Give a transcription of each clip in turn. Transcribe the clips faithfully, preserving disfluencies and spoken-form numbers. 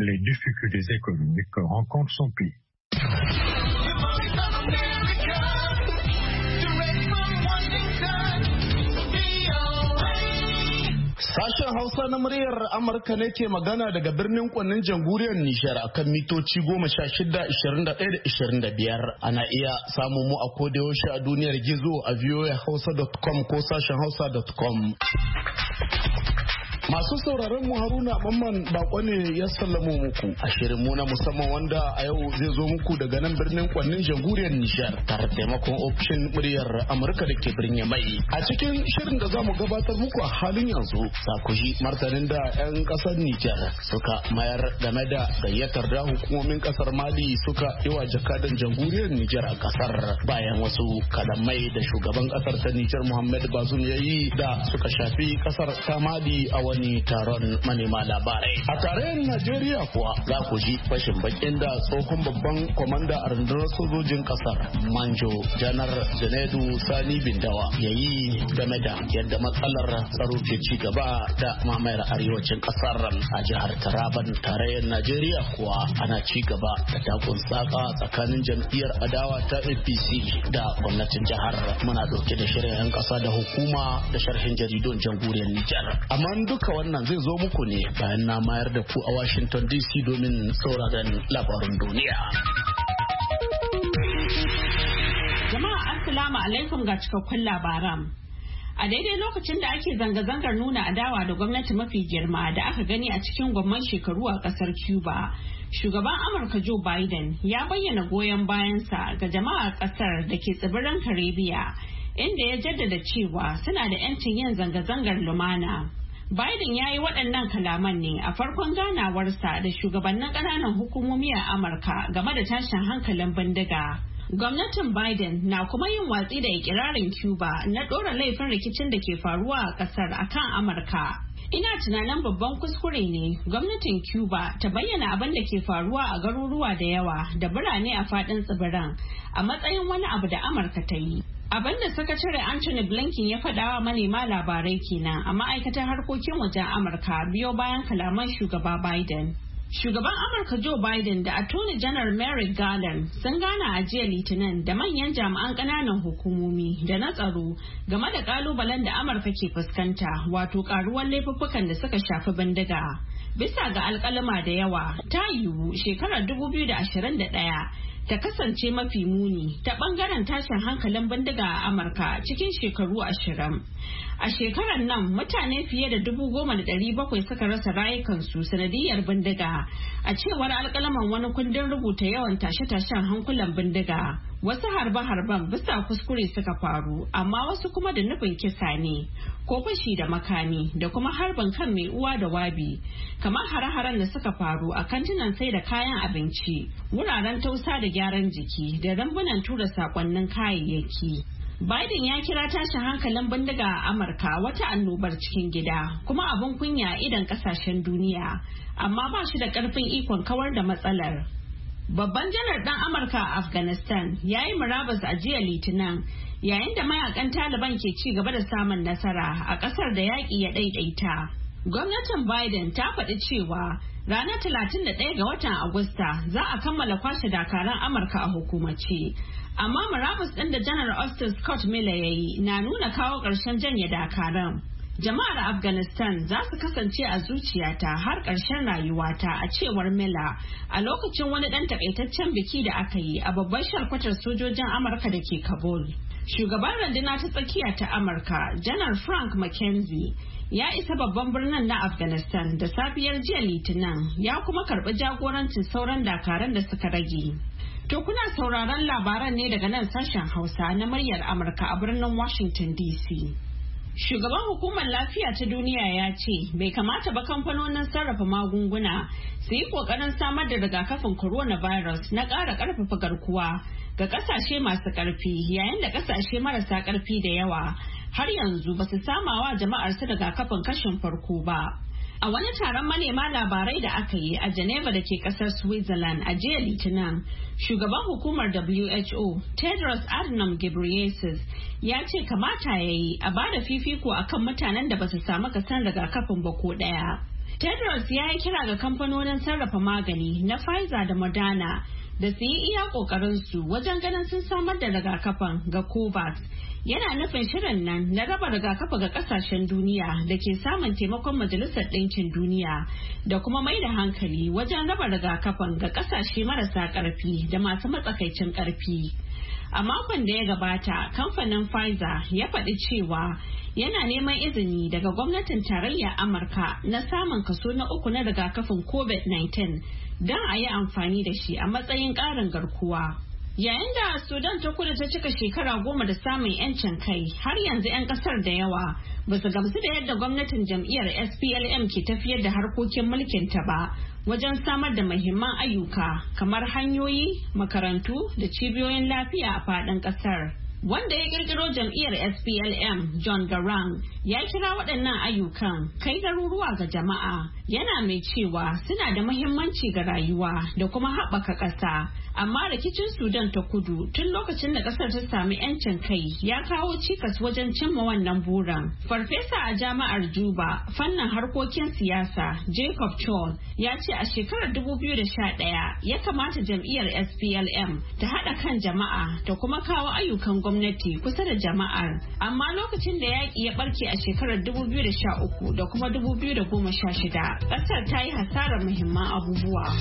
les difficultés économiques que rencontre son pays. Sashen Hausa na muryar Amurka ne ke magana daga birnin Kwannin Jamhuriyar Nijar akan mitoci goma sha shida, ishirin da ɗaya da ishirin da biyar. Ana iya samun mu a kodayaushe a duniyar gizo a v o a hausa dot com ko sashen hausa dot com. Masu sauraron mu Haruna Mamman Bako ne ya sallamo muku a shirin mu na musamman wanda a yau zai zo muku daga nan birnin Kwannin Jamhuriyar Nijar tare da taimakon ofishin muryar Amurka da ke birnin Mai. A cikin shirin da zamu gabatar muku a halin yanzu za ku ji martanin da 'yan kasar Nijar suka mayar game da gayyatar da hukumomin kasar Mali suka yi wa jakadan Jamhuriyar Nijar a kasar bayan wasu kalamai da shugaban kasar ta Nijar Muhammad Bazoum yayi da suka shafi kasar ta Mali a wani taron manema labarai. A tarayyar Najeriya kuwa za ku ji fashin bakin da tsohon babban kwamanda a rundunar sojojin kasar Manjo Janar Janedu Sani Bindawa ya yi game da yadda matsalar tsaro ke ci gaba da mamayar arewacin kasar. A jihar Taraban tarayyar Najeriya kuwa ana ci gaba da takun saka tsakanin jam'iyyar adawa ta A P C da gwamnatin jihar. Muna dauke da shirin 'yan kasa da hukuma da sharhin jaridun jamhuriyar Nijar. Amma duka wannan zai zo muku ne bayan na mayar da ku a Washington D C domin sauraron labarin duniya. Jama'a assalamu alaikum ga cikakkun labaran. A daidai lokacin da ake zanga-zangar nuna adawa da gwamnati mafi girma da aka gani a cikin gwamman shekaru a kasar Cuba, shugaban Amurka Joe Biden ya bayyana goyon bayansa ga jama'ar kasar da ke tsibirin Karibiya, inda ya jaddada cewa suna da 'yancin yin zanga-zangar lumana. Biden ya yi waɗannan kalaman ne a farkon ganawarsa da shugabannin ƙananan hukumomi a Amurka game da tashin hankalin bindiga. Gwamnatin Biden na kuma yin watsi da ikirarin Cuba na ɗora laifin rikicin da ke faruwa a ƙasar akan Amurka. Ina tunanin babban kuskure ne gwamnatin Cuba ta bayyana abin da ke faruwa a garuruwa da yawa da birane a faɗin tsibiran a matsayin wani abu da Amurka ta yi. Abin da sakatare Anthony Blinken ya faɗawa manema labarai kenan a ma'aikatar harkokin wajen Amurka biyo bayan kalaman shugaba Biden. Shugaban Amurka Joe Biden da Attorney General Merrick Garland sun gana a jiya Litinin da manyan jami'an ƙananan hukumomi da na tsaro game da ƙalubalen da Amurka ke fuskanta, wato ƙaruwar laifuffukan da suka shafi bindiga. Bisa ga alƙaluma da yawa, ta yiwu shekarar dubu biyu da ashirin da ɗaya ta kasance mafi muni ta bangaren tashin hankalin bindiga a Amurka cikin shekaru ashirin. A shekarar nan mutane fiye da dubu goma da ɗari bakwai suka rasa rayukansu sanadiyar bindiga, a cewar alkalaman wani kundin rubuta yawan tashe-tashen hankulan bindiga. Wasu harbe-harben bisa kuskure suka faru, amma wasu kuma da nufin kisa ne, ko fashi da makami da kuma harbin kan mai uwa da wabi, kamar hare-haren da suka faru a kantinan sai da kayan abinci, wuraren tausa da gyaran jiki da rambunan tura sakonnin kayayyaki. Biden ya kira tashin hankalin bindiga a Amurka wata annobar cikin gida kuma abin kunya a idan kasashen duniya, amma ba shi da karfin ikon kawar da matsalar. Babban janar ɗan Amurka a Afghanistan ya yi murabus a jiya Litinin yayin da mayakan Taliban ke ci gaba da samun nasara a ƙasar da yaƙi ya ɗaiɗaita. Gwamnatin Biden ta faɗi cewa ranar talatin da ɗaya ga watan Agusta za a kammala kwashe dakaran Amurka a hukumace. Amma murabus ɗin da janar Austin Scott Miller ya yi na nuna kawo ƙarshen janye dakaran. Jama'ar Afghanistan za su kasance a zuciyata har ƙarshen rayuwata, a cewar Miller a lokacin wani ɗan takaitaccen biki da aka yi a babbar shalkwatar sojojin Amurka da ke Kabul. Shugaban runduna ta tsakiya ta Amurka, Janar Frank McKenzie, ya isa babban birnin na Afghanistan da safiyar jiya Litinin, ya kuma karɓi jagorancin sauran dakaran da suka rage. To kuna sauraron labaran ne daga nan sashen Hausa na muryar Amurka a birnin Washington D C. Shugaban hukumar lafiya ta duniya ya ce bai kamata ba kamfanonin sarrafa magunguna su yi kokarin samar da rigakafin coronavirus na ƙara ƙarfafa garkuwa ga ƙasashe masu ƙarfi, yayin da ƙasashe marasa ƙarfi da yawa har yanzu ba su samawa jama'ar su rigakafin kashin farko ba. A wani taron manema labarai da aka yi a Geneva da ke kasar Switzerland a jiya Litinin, shugaban hukumar W H O Tedros Adhanom Ghebreyesus ya ce kamata ya yi a bada fifiko akan mutanen da ba su samu kasan rigakafin ba ko ɗaya. Tedros ya yi kira ga kamfanonin sarrafa magani na Pfizer da Moderna da su yi iya ƙoƙarinsu wajen ganin sun samar da rigakafin ga COVAX. Yana nufin shirin nan na raba rigakafi ga kasashen duniya da ke samun taimakon Majalisar Ɗinkin Duniya da kuma mai da hankali wajen raba rigakafin ga kasashe marasa ƙarfi da masu matsakaicin ƙarfi. A makon da ya gabata, kamfanin Pfizer ya faɗi cewa yana neman izini daga gwamnatin tarayyar Amurka na samun kaso na uku na rigakafin COVID nineteen don a yi amfani da shi a matsayin ƙarin garkuwa. Yayin da Sudan ta kudu ta cika shekara goma da samun 'yancin kai, har yanzu 'yan kasar da yawa ba su gamsu da yadda gwamnatin jam'iyyar S P L M ke tafiyar da harkokin mulkinta ba wajen samar da muhimman ayyuka kamar hanyoyi, makarantu da cibiyoyin lafiya a faɗin ƙasar. Wanda ya kirkiro jam'iyyar S P L M, John Garang, ya kira waɗannan ayyukan kai garuruwa ga jama'a, yana mai cewa suna da muhimmanci ga rayuwa da kuma haɓaka ƙasa. Amma rikicin Sudan ta kudu tun lokacin da ƙasar ta sami 'yancin kai ya kawo cikas wajen cimma wannan burin. Farfesa a jami'ar Juba, fannin harkokin siyasa, Jacob Chol, ya ce a shekarar dubu biyu da sha ɗaya ya kamata jam'iyyar S P L M ta haɗa kan jama'a ta kuma kawo ayyukan gwamnati kusa da jama'ar. Amma lokacin da yaƙi ya ɓarke a shekarar dubu biyu da sha uku da kuma dubu biyu da goma sha shida, ƙasar ta yi hasarar muhimman abubuwa.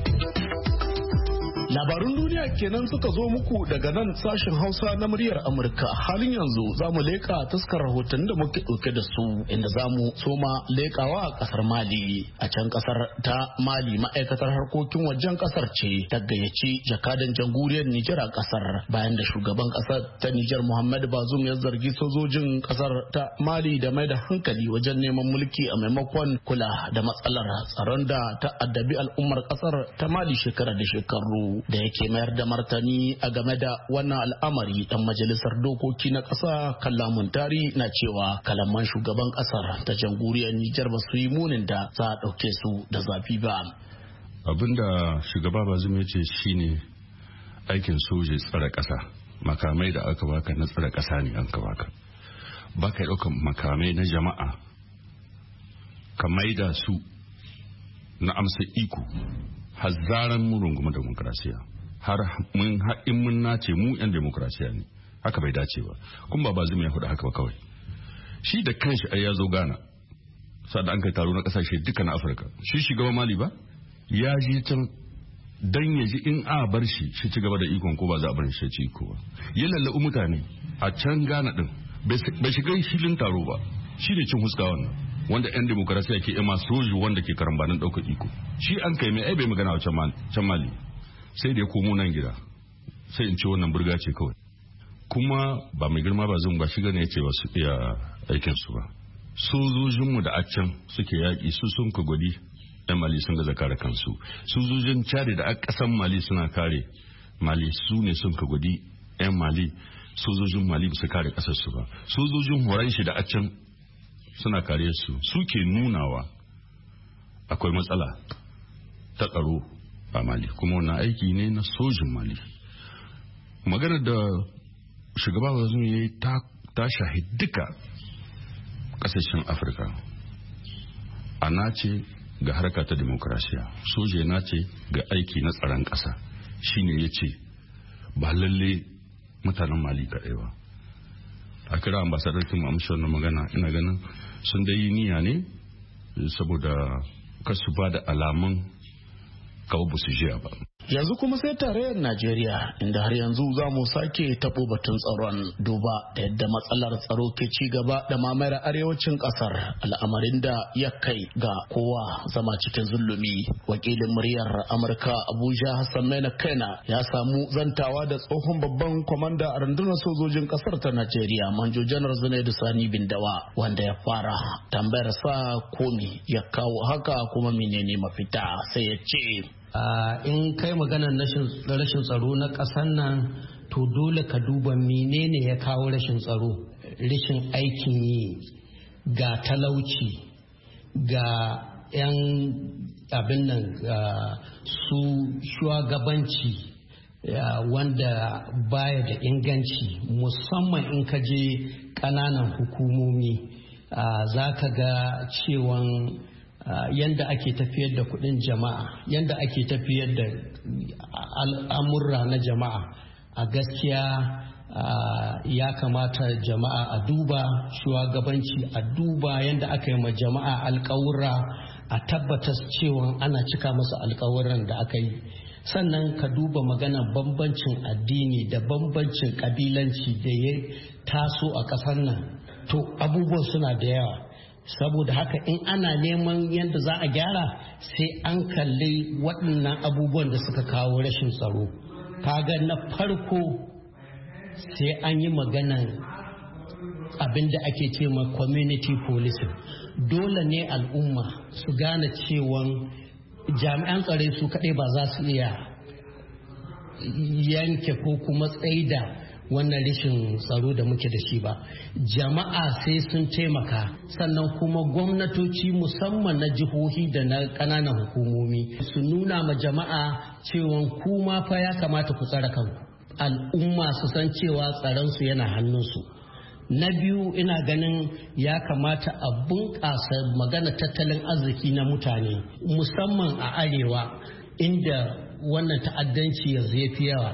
Labarun duniya kenan suka zo muku daga nan sashen Hausa na muryar Amurka. Halin yanzu za mu leƙa taskar rahoton da muke ɗauke da su, inda za mu soma leƙawa a ƙasar Mali. A can ƙasar ta Mali, ma'aikatar harkokin wajen ƙasar ce ta gayyaci jakadan jamhuriyar Nijar a ƙasar bayan da shugaban ƙasar ta Nijar Muhammadu Bazoum ya zargi sojojin ƙasar ta Mali da mai da hankali wajen neman mulki a maimakon kula da matsalar tsaron da ta addabi al'ummar ƙasar ta Mali shekara da shekaru. Da yake mayar da martani a game da wannan al'amari, dan majalisar dokoki na ƙasa Kallamun Tari na cewa kalaman shugaban ƙasar ta jamhuriyar Nijar ba su yi munin da za a ɗauke su da zafi ba. Abinda shugaba Bazoum ya ce shine aikin soja tsare ƙasa, makamai da aka baka na tsare ƙasa ne an ka baka. Baka ɗaukan makamai na jama'a ka maida su na amsa iko. Hazzaran mu rungumi demokrasiya har mun haɗin mun nace mu yan demokrasiya ne, haka bai dace ba. Kuma ba Bazoum ya faɗa haka ba kawai, shi da kanshi ai ya zo Ghana sa da an kai taro na ƙasashe duka na Afirka. Shi shugaban Mali ba ya je can dan ya ji in a bar shi shi ci gaba da ikon ko ba za a bar shi ci iko ba. Ya lallaɓi mutane a can Ghana din bai shiga filin taro ba, shi ne cin huska wannan wanda yan demokarasiya ke ima soju wanda ke karambanin ɗaukar iko. Shi an kai mai ai bai magana a can Mali, sai da ya komo nan gida sai in ce wannan burga ce kawai. Kuma ba mai girma ba zan ba shi gane ya ce ba su iya aikinsu ba. Sojojinmu da a can suke yaƙi su sun ka gwadi yan Mali sun ga zakara kansu. Sojojin Chad da a ƙasan Mali suna kare Mali su ne sun ka gwadi yan Mali. Sojojin Mali ba su kare ƙasarsu ba. Sojojin horon shi da a can suna kare su suke nunawa akwai matsala ta tsaro a Mali, kuma wannan aiki ne na sojin Mali. Magana da shugaba Bazoum ya yi ta shahi duka kasashen Afirka. A nace ga harka ta demokrasiya, soja nace ga aiki na tsaron ƙasa. Shine ya ce ba lalle mutanen Mali kaɗai ba. A kira ambasadar kin amshi wannan magana, ina ganin sun dai yi niyya ne saboda kasu ba da alamun kawo ba su jiya ba. Yanzu kuma sai tarayyar Najeriya, inda har yanzu za mu sake taɓo batun tsaron, duba da yadda matsalar tsaro ke ci gaba da mamayar arewacin ƙasar, al'amarin da ya kai ga kowa zama cikin zulumi. Wakilin muryar Amurka Abuja Hassan Maina Kaina ya samu zantawa da tsohon babban kwamanda a rundunar sojojin ƙasar ta Najeriya, Manjo Janar Zunaidu Sani Bindawa, wanda ya fara tambayar sa komi ya kawo haka kuma menene mafita, sai ya ce Uh, in kai maganar rashin tsaro na ƙasar nan, to dole ka duba menene ya kawo rashin tsaro. Rashin aikin yi, ga talauci, ga 'yan abin nan uh, su shugabanci uh, wanda baya da inganci, musamman in ka je ƙananan hukumomi uh, za ka ga cewan yanda ake tafiyar da kuɗin jama'a, yanda ake tafiyar da al'amurra na jama'a, a gaskiya ya kamata jama'a a duba shugabanci, a duba yanda aka yi ma jama'a alƙawura, a tabbatar cewa ana cika masa alƙawuran da aka yi. Sannan ka duba maganar bambancin addini da bambancin kabilanci da ya taso a ƙasar nan, to abubuwan suna da yawa. Saboda haka in ana neman yadda za a gyara sai an kalli waɗannan abubuwan da suka kawo rashin tsaro. Kaga na farko sai an yi maganan abin da ake ce ma community policing. Dole ne al'umma su gane cewa jami'an tsare su kaɗai ba za su iya yanke ko kuma tsaida wannan rashin tsaro da muke da shi ba. Jama'a sai sun taimaka, sannan kuma gwamnatoci musamman na jihohi da na ƙananan hukumomi su nuna ma jama'a cewa kuma fa ya kamata ku tsare kanku. Al'umma su san cewa tsaronsu yana hannunsu. Na biyu, ina ganin ya kamata a bunƙasa magana tattalin arziki na mutane musamman a arewa inda wannan ta'addanci yanzu ya fi yawa.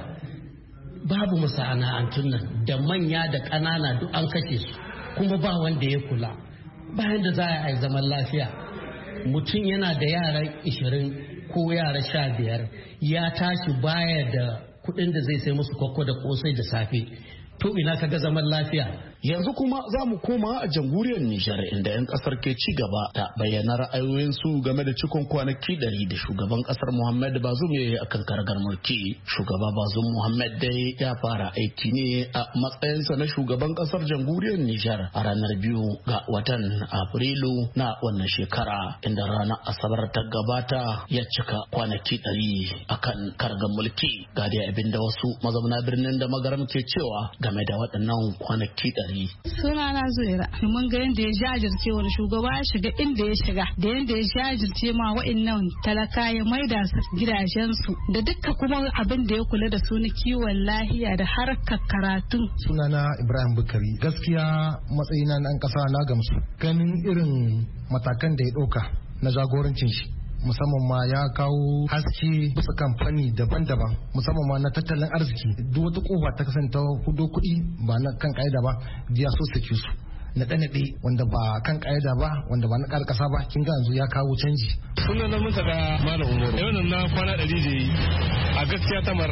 Babu masana'antun nan da manya da ƙanana duk an kashe su kuma ba wanda ya kula. Bayan da za a yi zaman lafiya, mutum yana da yara ishirin ko yara sha biyar ya tashi baya da kuɗin da zai sai musu kwakwa da kosai da safe. To ina kaga zaman lafiya. Yanzu kuma za mu koma a jamhuriyar Nijar inda 'yan kasar ke ci gaba da bayyana ra'ayoyinsu game da cikon kwanaki ɗari da shugaban kasar Muhammad Bazoum ya yi akan karagar mulki. Shugaba Bazoum Muhammad dai ya fara aiki ne a matsayinsa na shugaban kasar jamhuriyar Nijar a ranar biyu ga watan Afrilu na wannan shekara, inda ranar Asabar ta gabata ya cika kwanaki ɗari akan karagar mulki. Ga dai abin da wasu mazauna birnin da Magaram ke cewa game da waɗannan kwanaki ɗari. Suna na Zuwaira, mun ga yadda ya jajirce wani shugaba ya shiga inda ya shiga da yadda ya jajirce ma wa'annan talaka ya maida su gidajensu da dukka kuma abin da ya kula da su na kiwon lahiya da harkar karatu. Suna na Ibrahim Bukari, gaskiya matsayina na ɗan ƙasa na gamsu ganin irin matakan da ya ɗauka na jagorancin shi. Musamman ma ya kawo haske bisa kamfani daban-daban, musamman ma na tattalin arziki. Duk wata kofa ta kasance hudo kuɗi ba na kan ƙa'ida ba, biya so sake su na ɗanaɗe wanda ba kan ƙa'ida ba, wanda ba na ƙar ƙasa ba, kin ga yanzu ya kawo canji. Sunan na musa da Malam Umaru, yau na kwana ɗari da yi a gaskiya tamar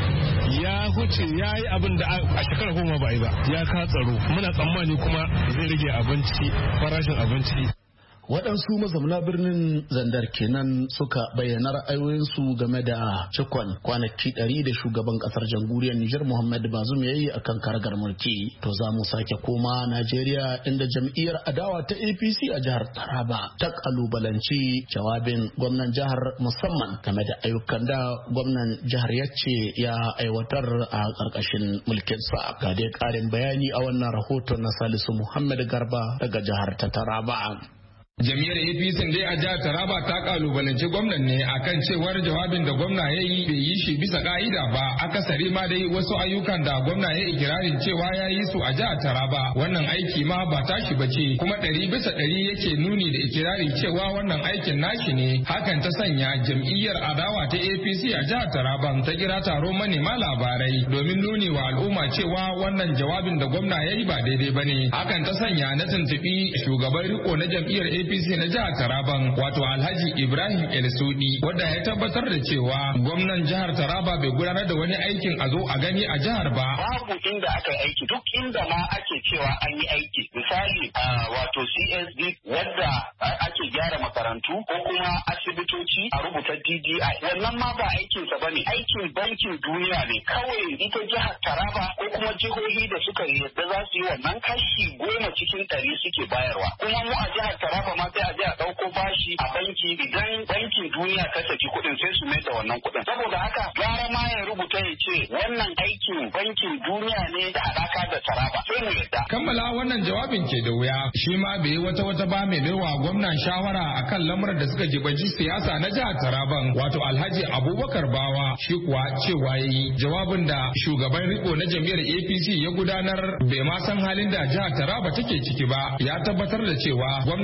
ya huce ya yi abin da a shekara goma ba yi ba, ya ka tsaro. Muna tsammani kuma zai rage abinci, farashin abinci. Waɗansu mazauna birnin Zandar kenan suka bayyana ra'ayoyinsu game da cikon kwanaki ɗari da shugaban ƙasar jamhuriyar Nijar Muhammad Bazoum ya yi a kan karagar mulki. To za mu sake koma Najeriya inda jam'iyyar adawa ta A P C a jihar Taraba ta kalubalanci jawabin gwamnan jihar musamman game da ayyukan da gwamnan jihar ya ce ya aiwatar a ƙarƙashin mulkinsa. Ga dai ƙarin bayani a wannan rahoton na Salisu Muhammad Garba daga jihar ta Taraba. Jami'ar A P C dai a jihar Taraba ta kalubalanci gwamnan ne akan cewar jawabin da gwamna ya yi bai yi shi bisa ka'ida ba, akasari ma dai wasu ayyukan da gwamna ya ikirarin cewa ya yi su a jihar Taraba wannan aiki ma ba tashi bace, kuma ɗari bisa ɗari yake nuni da ikirarin cewa wannan aikin nashi ne. Hakan ta sanya jam'iyyar adawa ta A P C a jihar Taraba ta kira taron manema labarai domin nuni wa al'umma cewa wannan jawabin da gwamna ya yi ba daidai bane. Hakan ta sanya na tuntuɓi shugaban riko na jam'iyyar A P C na jihar Taraban wato Alhaji Ibrahim El-Sudi wanda ya tabbatar da cewa gwamnan jihar Taraba bai gudanar da wani aikin a zo a gani a jihar ba. Babu inda aka yi aiki, duk inda ma ake cewa an yi aiki, misali wato C S D wadda ake gyara makarantu ko kuma asibitoci a rubuta D D I, wannan ma ba aikinsa ba ne, aikin bankin duniya ne. Kawai ita jihar Taraba ko kuma jihohi da suka yarda za su yi wannan kashi goma cikin ɗari suke bayarwa, kuma mu a jihar Taraba ma sai a je a ɗauko bashi a banki, idan bankin duniya ta saki kuɗin sai su mai da wannan kuɗin. Saboda haka gara ma ya rubuta ya ce wannan aikin bankin duniya ne da haɗaka da Taraba, sai mu yadda. Kammala wannan jawabin ke da wuya, shi ma bai yi wata wata ba mai baiwa gwamnan shawara akan lamuran da suka jibanci siyasa na jihar Taraban wato Alhaji Abubakar Bawa, shi kuwa cewa yayi jawabin da shugaban riko na jam'iyyar A P C ya gudanar bai ma san halin da jihar Taraba take ciki ba. Ya tabbatar da cewa gwamnan jihar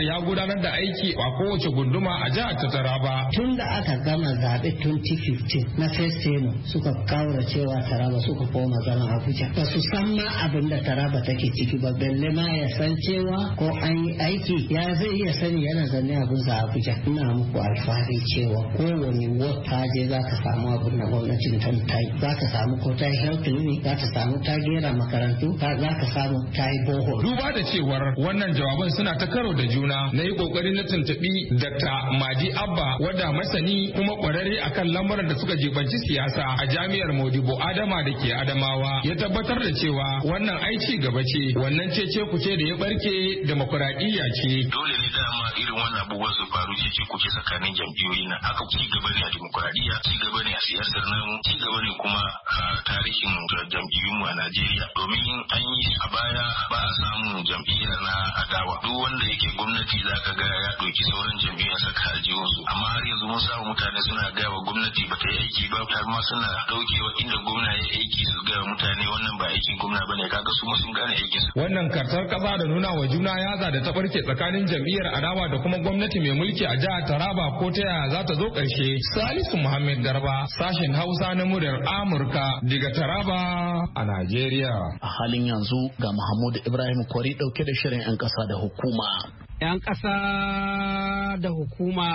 ya gudanar da aiki a kowace gunduma a jihar ta Taraba. Tun da aka gama zaɓe twenty fifteen na first term suka kaura cewa Taraba suka koma zama Abuja. Ba su san ma abin da Taraba take ciki ba, balle ma ya san cewa ko an yi aiki ya zai iya sani yana zanne abin za Abuja. Ina muku alfahari cewa kowane wata je za ka samu abin da gwamnatin ta yi. Za ka samu ko ta yi health clinic, za ka samu ta gera makarantu, za ka samu ta yi bohol. Duba da cewar wannan jawaban suna ta karo da juna, na yi kokari na tuntuɓi Dakta Madi Abba wadda masani kuma kwararre akan lamuran da suka jibanci siyasa a jami'ar Modibo Adama da ke Adamawa, ya tabbatar da cewa wannan aici gaba ce, wannan cece kuce da ya barke demokuraɗiyya ce. Dole ne dama irin wannan abubuwan su faru cece kuce tsakanin jam'iyyoyi na haka ci gaba ne a demokuraɗiyya, ci gaba ne a siyasar nan, ci gaba ne kuma a tarihin jam'iyyunmu a Najeriya. Domin an yi a baya ba a samun jam'iyya na adawa. Duk wanda yake gwamnati za ka ga ya ɗauki sauran jam'iyyar saka aljihunsu. Amma har yanzu mun samu mutane suna gaya wa gwamnati ba ta yi aiki ba, har ma suna ɗaukewa inda gwamna ya aiki su gaya mutane wannan ba aikin gwamna ba ne, kaga su ma sun gane aikin su. Wannan kartar kasa da nuna wa juna yaza da ta barke tsakanin jam'iyyar adawa da kuma gwamnati mai mulki a jihar Taraba ko ta yaya za ta zo ƙarshe. Salisu Muhammad Garba, sashen Hausa na muryar Amurka daga Taraba a Najeriya. A halin yanzu ga Mahmud Ibrahim Kwari dauke da shirin 'yan ƙasa da hukuma. 'Yan ƙasa da hukuma.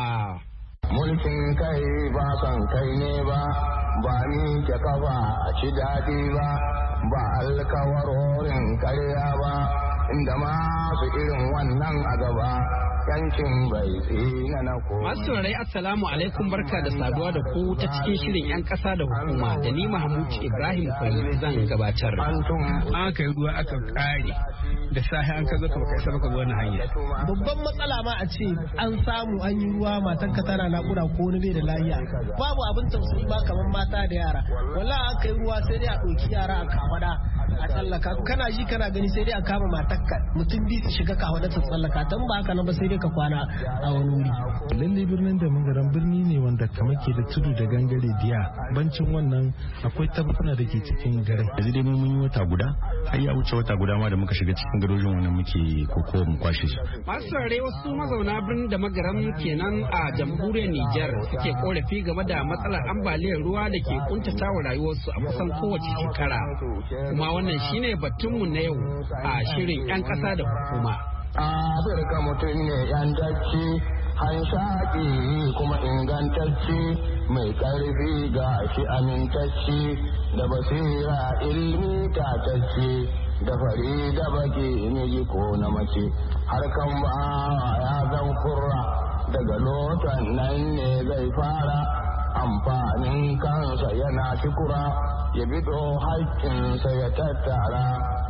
Mulkin kai ba kan kai ne ba, ba ni ke kafa a ci daɗi ba, ba alkawarorin karya ba, inda masu irin wannan a gaba. Yankin bai tsina na kowa. Masu saurari assalamu alaikum, barka da saduwa da ku ta cikin shirin 'yan ƙasa da hukuma da ni Mahmud Ibrahim Kwari zan gabatar. Aka yi ruwa aka ƙare da sahi an ka zo ka baka isa baka wani hanya. Babban matsala ma a ce an samu an yi ruwa matanka tana naƙuda ko wani bai da lafiya. Babu abin tausayi ba kamar mata da yara. Wallahi aka yi ruwa sai dai a ɗauki yara a kawada a tsallaka. Kana ji kana gani sai dai a kama matakka mutum biyu su shiga kawada su tsallaka. Dan ba haka nan ba sai dai ka kwana a wani wuri. Lalle birnin da magaran birni ne wanda kamar ke da tudu da gangare diya. Bancin wannan akwai tabbatuna da ke cikin garin. Yanzu dai mun yi wata guda, har ya wuce wata guda ma da muka shiga cikin gadojin wannan muke koko mu kwashe su. Masu saurare wasu mazauna birnin da magaran kenan a jamhuriyar Nijar suke korafi game da matsalar ambaliyar ruwa da ke kuntata wa rayuwarsu a kusan kowace shekara. Kuma wannan shine batunmu na yau a shirin 'yan ƙasa da hukuma. Afirka mutum ne yantacci, hanshaƙi kuma ingantacci, mai ƙarfi ga shi amintacci, da basira ilmi tatacci, da fari da baki miji ko na mace, harkan ba ya zan kurra, daga lotan nan ne zai fara, amfanin kansa yana kikura, ya bido haƙƙinsa ya tattara.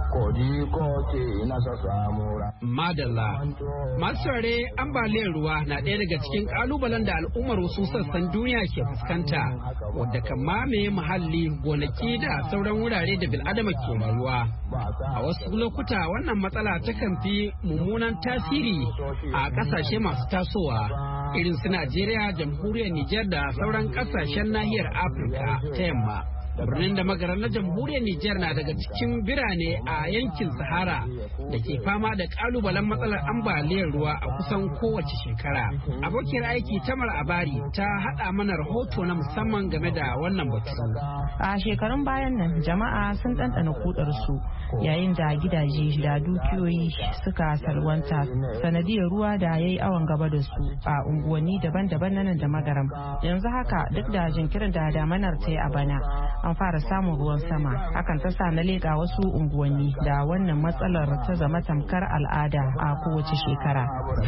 Madalla. Masu saurare ambaliyar ruwa na ɗaya daga cikin ƙalubalen da al'ummar wasu sassan duniya ke fuskanta, wadda kan mamaye muhalli, gonaki da sauran wurare da bil'adama ke rayuwa. A wasu lokuta wannan matsala takan fi mummunan tasiri a ƙasashe masu tasowa, irin su Najeriya, jamhuriyar Nijar da sauran ƙasashen nahiyar Afirka ta yamma. Birnin da magaran na jamhuriyar Nijar na daga cikin birane a yankin Sahara da ke fama da kalubalen matsalar ambaliyar ruwa a kusan kowace shekara. Abokiyar aiki Tamar Abari ta haɗa mana rahoto na musamman game da wannan batu. A shekarun bayan nan jama'a sun ɗanɗana kudarsu yayin da gidaje da dukiyoyi suka salwanta sanadiyar ruwa da ya yi awon gaba da su a unguwanni daban-daban na nan da magaram. Yanzu haka duk da jinkirin da damanar ta yi a bana, an fara samun ruwan sama, hakan ta sa na leƙa wasu unguwanni da wannan matsalar ta zama tamkar al'ada a kowace shekara.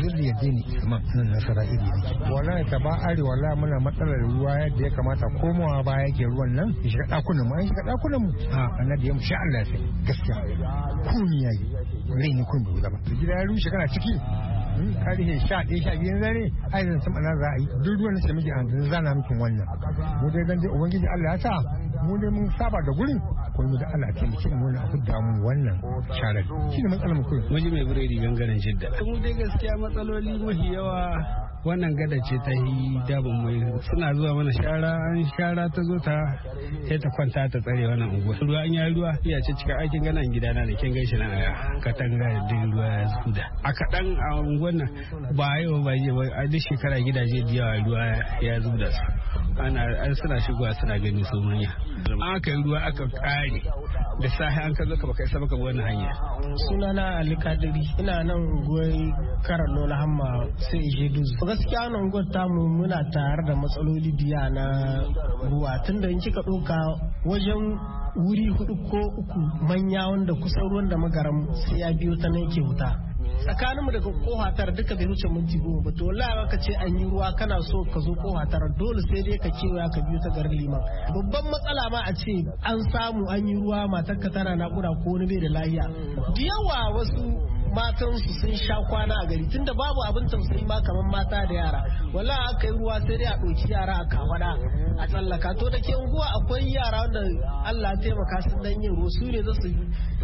Wallahi ta ba arewa wallahi muna matsalar ruwa yadda ya kamata, komawa baya ke ruwan nan ya shiga ɗakunan mu, an shiga ɗakunan mu a annabi ya mu sha Allah sai gaskiya kuni yayi rai ne kun bai zama gida ya rushe kana ciki karihe sha ɗaya sha biyu zare ai zan sama na za a yi duk ruwan da muke an zana mikin wannan mu dai dan dai ubangiji Allah ya sa mu dai mun saba da gurin ko mu da Allah ta muke mu na hudda mu wannan sharar shi ne matsalar mu kai waje mai buredi gangaren shidda mu dai gaskiya matsaloli mafi yawa wannan gada ce ta yi dabin mai suna zuwa mana shara an shara ta zo ta sai ta kwanta ta tsare wannan unguwa ruwa an yi ruwa iya ce cikin aikin ganan gidana da kin gaishe na katanga da ruwa ya zuda a kaɗan a unguwan nan ba yau ba je a duk shekara gidaje da yawa ruwa ya zuda su ana an suna shigowa suna gani su manya aka yi ruwa aka kare da sahi an ka zo ka baka isa baka wannan hanya sunana Ali Kadiri ina nan unguwar karan Lola Hamma sai je duzu gaskiya nan unguwar tamu muna tare da matsaloli diya na ruwa tunda in kika ɗauka wajen wuri hudu ko uku manya wanda kusan ruwan da magaram sai ya biyo ta nan ke wuta tsakaninmu daga kohatar duka bai wuce minti goma ba to wallahi ka ce an yi ruwa kana so ka zo kohatar dole sai dai ka kewaya ka biyo ta garin liman babban matsala ma a ce an samu an yi ruwa matarka tana naƙuda ko wani bai da lafiya da yawa wasu matansu sun sha kwana a gari tunda babu abin tausayi ma kamar mata da yara wallahi aka yi ruwa sai dai a ɗauki yara a kawada a tsallaka to da ke unguwa akwai yara wanda Allah ya taimaka sun dan yin ruwa su ne za su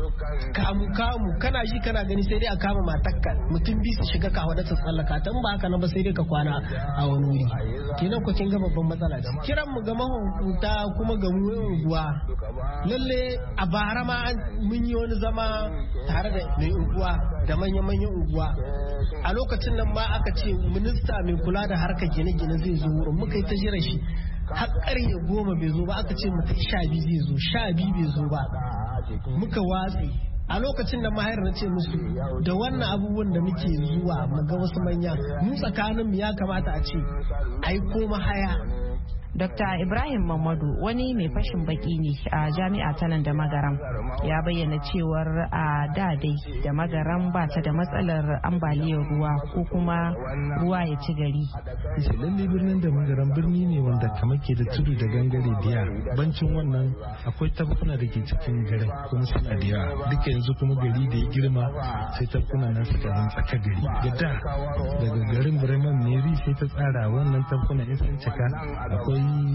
kamu kamu kana ji kana gani sai dai a kama matakka mutum bi su shiga kawada ta tsallaka tan ba haka na ba sai dai ka kwana a wani wuri kenan ku kin ga babban matsala ce kiran mu ga mahukunta kuma ga mu unguwa lalle a bara ma mun yi wani zama tare da mai unguwa da manya-manyan unguwa a lokacin nan ma aka ce minista mai kula da harkar gine-gine zai zo wurin muka yi ta jira shi har ƙarfe goma bai zo ba aka ce mutum sha biyu zai zo sha biyu bai zo ba muka watsi a lokacin da mahayar na ce musu da wannan abubuwan da muke zuwa mu ga wasu manya mu tsakaninmu ya kamata a ce ai ko mahaya. Dokta Ibrahim Mamadu wani mai fashin baki ne a jami'a ta nan da magaram ya bayyana cewar a da dai da magaram ba ta da matsalar ambaliyar ruwa ko kuma ruwa ya ci gari. Lalle birnin da magaram birni ne wanda kamar ke da tudu da gangare diya bancin wannan akwai tabkuna da ke cikin garin kuma suna da yawa duka yanzu kuma gari da ya girma sai tabkuna na suka zan tsaka gari da daga garin Bremen Meri sai ta tsara wannan tabkuna in sun cika akwai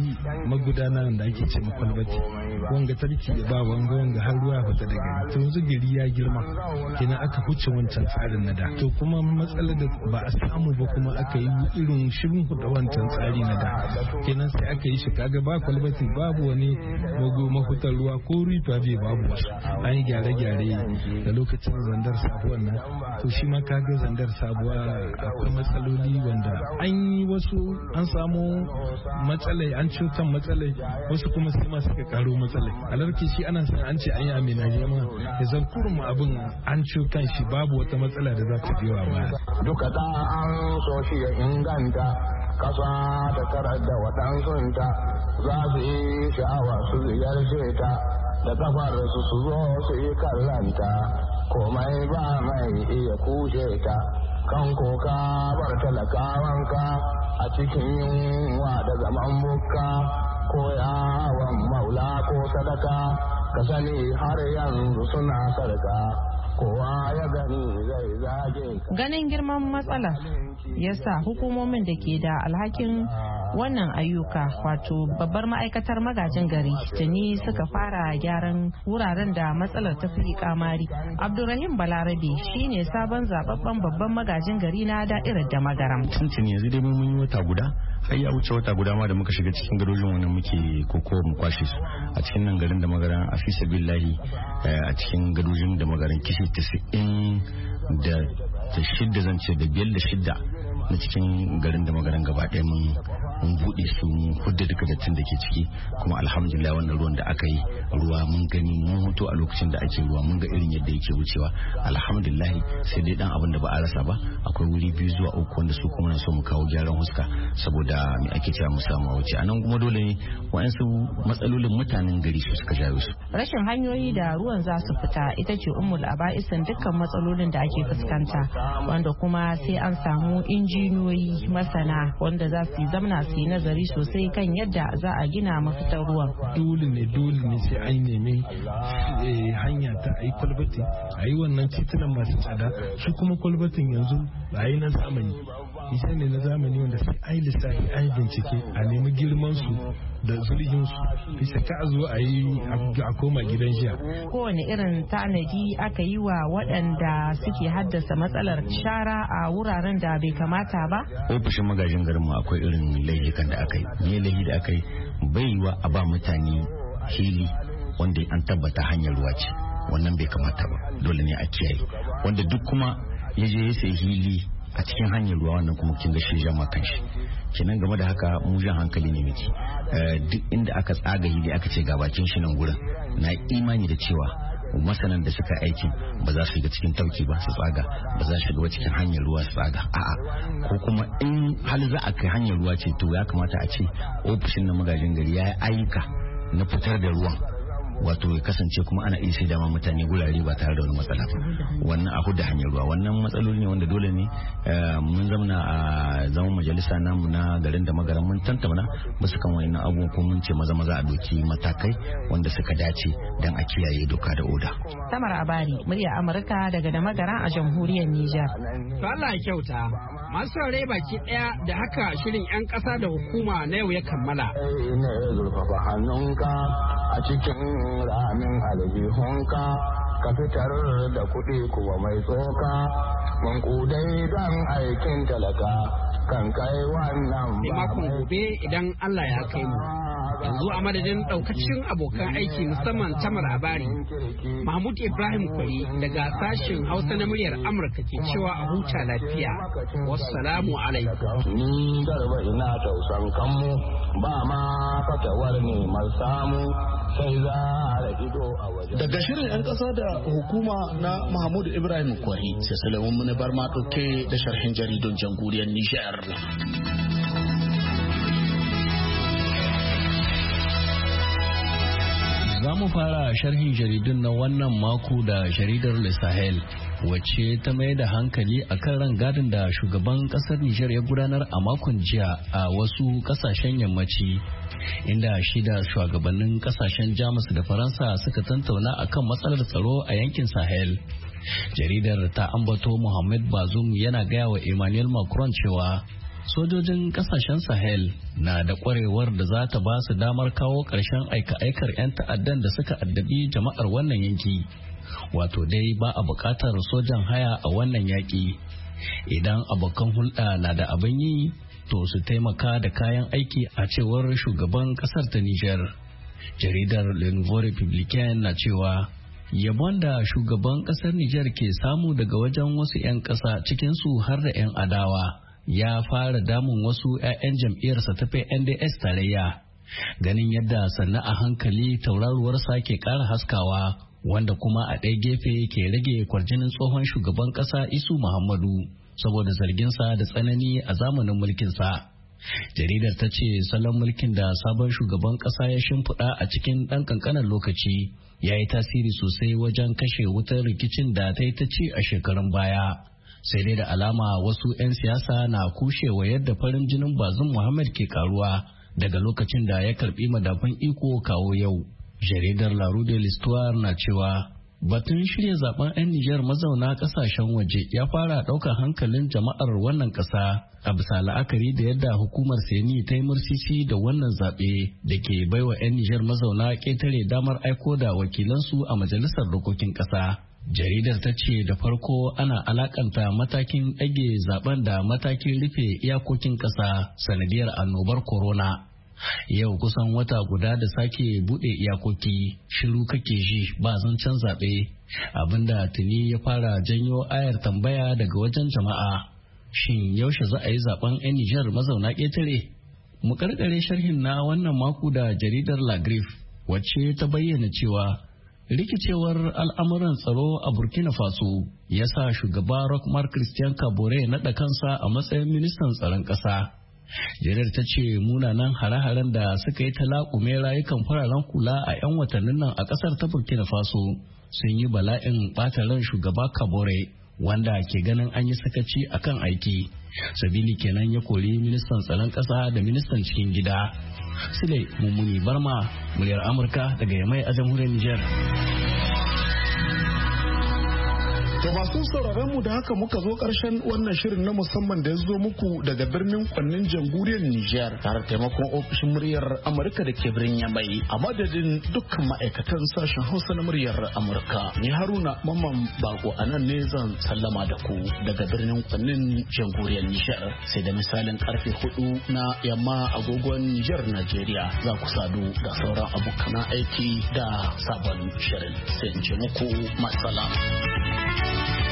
magudana da ake ce makwalbati wanga tarki da ba wanga wanga har ruwa fita daga gari to yanzu gari ya girma kenan aka huce wancan tsarin na da to kuma matsalar da ba a samu ba kuma aka yi irin shirin da wancan tsari na da kenan sai aka yi shi kaga ba kwalbati babu wani mago mafitar ruwa ko rifa bai babu wasu an yi gyare-gyare da lokacin zandar sabuwar nan to shi ma kaga zandar sabuwa akwai matsaloli wanda an yi wasu an samu matsalai an ciwo kan matsalai wasu kuma sai ma suka karo matsalai alarki shi ana san an ce an yi amina jama ya zan kurma abin an ciwo kan shi babu wata matsala da za ta biyo a baya duka da an so shi ya inganta kasa ta tarar da waɗansunta za su yi sha'awa su ziyarce ta da kafar su su zo su yi kallanta komai ba mai iya kushe ta kan koka bar talakawanka a cikin yunwa da zaman bukka ko yawon maula ko sadaka ka sani har yanzu suna sarka kowa ya gani zai zage ganin girman matsala yasa hukumomin da ke da alhakin wannan ayyuka wato babbar ma'aikatar magajin gari tuni suka fara gyaran wuraren da matsalar ta fi kamari. Abdulrahim Balarabe shine sabon zababben babban magajin gari na da'irar da magaram. Tuntuni yanzu dai mun yi wata guda har ya wuce wata guda ma da muka shiga cikin gadojin wannan muke koko mu kwashe su a cikin nan garin da magaran a fi sabillahi a cikin gadojin da magaran kishi tisa'in da shidda zan ce da biyar da shidda na cikin garin da magaran gaba ɗaya mun mun buɗe su mun hudda duka dattin da ke ciki kuma alhamdulillah wannan ruwan da aka yi ruwa mun gani mun hoto a lokacin da ake ruwa mun ga irin yadda yake wucewa alhamdulillah sai dai dan abin da ba a rasa ba akwai wuri biyu zuwa uku wanda su kuma na so mu kawo gyaran huska saboda me ake cewa mu samu wuce anan kuma dole ne wa'ansu matsalolin mutanen gari su suka jawo su rashin hanyoyi da ruwan za su fita ita ce ummul aba'isan dukkan matsalolin da ake fuskanta wanda kuma sai an samu injiniyoyi masana wanda za su yi zamna su yi nazari sosai kan yadda za a gina mafitar ruwan. Dole ne dole ne sai an nemi hanya ta a yi kwalbati a yi wannan titunan masu tsada su kuma kwalbatin yanzu a yi na zamani hijab ne na zamani wanda sai ai lissafi ai bincike a nemi girman su da zurgin su bisa ka zo a yi a koma gidan jiya. Kowane irin tanadi aka yi wa waɗanda suke haddasa matsalar shara a wuraren da bai kamata ba? Ofishin magajin garinmu akwai irin laifukan da aka yi. Me laifi da aka yi bai wa a ba mutane hili wanda an tabbata hanyar ruwa ce. Wannan bai kamata ba. Dole ne a kiyaye. Wanda duk kuma ya je ya sayi hili a cikin hanyar ruwa wannan kuma kin ga shi jama kanshi. Kenan game da haka mu jan hankali ne miki. Duk inda aka tsaga hili aka ce ga bakin shi nan gurin na imani da cewa masanan da suka aikin ba za su shiga cikin tauki ba su tsaga ba za su shiga cikin hanyar ruwa su tsaga a'a ko kuma in hal za a kai hanyar ruwa ce to ya kamata a ce ofishin na magajin gari ya yi ayyuka na fitar da ruwan wato ya kasance kuma ana iya sai dama mutane gurare ba tare da wani matsala ba wannan a huda hanyar ruwa wannan matsaloli ne wanda dole ne mun zamana a zaman majalisa namu na garin da magaran mun tantauna basu kan wayannan abubuwan kuma mun ce maza maza a doki matakai wanda suka dace dan a kiyaye doka da oda. Tamar Abari, murya Amurka daga da magaran a jamhuriyar Nijar. To Allah ya kyauta. Masu saurare baki daya da haka shirin 'yan ƙasa da hukuma na yau ya kammala. Ne zurfafa hannunka a cikin ramin aljihunka ka fitar da kuɗi kuwa mai tsoka mankudai don aikin talaka kan kai wannan ba makon gobe idan Allah ya kai mu. Yanzu a madadin daukacin abokan aiki musamman Tamar Abari, Mahmud Ibrahim Kwari daga sashen Hausa na muryar Amurka ke cewa a huta lafiya. Wassalamu alaikum. Ni garba ina tausan kanmu ba ma fatawar neman samu sai za a ido a waje. Daga shirin 'yan ƙasa da hukuma na Mahmud Ibrahim Kwari sai Salamun Muni Barma ɗauke da sharhin jaridun jamhuriyar Nijar. Za mu fara sharhin jaridun na wannan mako da jaridar Le Sahel wacce ta mai da hankali a kan rangadin da shugaban kasar Nijar ya gudanar a makon jiya a wasu kasashen yammaci inda shida shugabannin kasashen Jamus da Faransa suka tantauna akan matsalar tsaro a yankin Sahel. Jaridar ta ambato Mohamed Bazoum yana gaya wa Emmanuel Macron cewa sojojin kasashen Sahel na da kwarewar da za ta ba su damar kawo ƙarshen aika-aikar 'yan ta'addan da suka addabi jama'ar wannan yanki. Wato dai ba a buƙatar sojan haya a wannan yaƙi. Idan abokan hulɗa na da abin yi, to su taimaka da kayan aiki a cewar shugaban ƙasar ta Nijar. Jaridar Le Nouveau Republicain na cewa yabon da shugaban ƙasar Nijar ke samu daga wajen wasu 'yan ƙasa cikinsu har da 'yan adawa. Ya fara damun wasu 'ya'yan jam'iyyarsa ta P N D S tarayya ganin yadda sannan a hankali tauraruwarsa ke ƙara haskawa wanda kuma a ɗaya gefe ke rage kwarjinin tsohon shugaban ƙasa Isu Muhammadu saboda zarginsa da tsanani a zamanin mulkinsa. Jaridar ta ce salon mulkin da sabon shugaban ƙasa ya shimfiɗa a cikin ɗan ƙanƙanin lokaci ya yi tasiri sosai wajen kashe wutar rikicin da ta yi ta ci a shekarun baya. Sai dai da alama wasu 'yan siyasa na kushewa yadda farin jinin Bazum Muhammad ke karuwa daga lokacin da ya karbi madafun iko kawo yau. Jaridar La Rue de l'Histoire na cewa batun shirya zaben 'yan Nijar mazauna kasashen waje ya fara ɗaukar hankalin jama'ar wannan ƙasa a bisa la'akari da yadda hukumar Seni ta yi mursisi da wannan zaɓe da ke baiwa 'yan Nijar mazauna ƙetare damar aiko da wakilansu a majalisar dokokin ƙasa. Jaridar ta ce da farko ana alakanta matakin ɗage zaben da matakin rufe iyakokin ƙasa sanadiyar annobar corona. Yau kusan wata guda da sake buɗe iyakoki shiru kake ji ba zancen zaɓe abinda tuni ya fara janyo ayar tambaya daga wajen jama'a. Shin yaushe za a yi zaben 'yan Nijar mazauna ƙetare? Mu karkare sharhin na wannan mako da jaridar La Griffe wacce ta bayyana cewa rikicewar al'amuran tsaro a Burkina Faso ya sa shugaba Rochmar Christian Kabore naɗa kansa a matsayin ministan tsaron ƙasa. Jaridar ta ce munanan hare-haren da suka yi talakume rayukan fararen kula a 'yan watannin nan a ƙasar ta Burkina Faso sun yi bala'in ɓata ran shugaba Kabore wanda ke ganin an yi sakaci a kan aiki. Sabili kenan ya kori ministan tsaron ƙasa da ministan cikin gida. Sule Mummuni Barma, muryar Amurka daga Yamai a jamhuriyar Nijar. To masu sauraron mu da haka muka zo karshen wannan shirin na musamman da ya zo muku daga birnin Kwannin jamhuriyar Nijar tare da taimakon ofishin muryar Amurka da ke birnin Yamai a madadin dukkan ma'aikatan sashen Hausa na muryar Amurka. Ni Haruna Mamman Bako a nan ne zan sallama da ku daga birnin Kwannin jamhuriyar Nijar sai da misalin karfe hudu na yamma agogon Nijar Najeriya za ku sadu da sauran abokan aiki da sabon shirin sai in ce muku masala.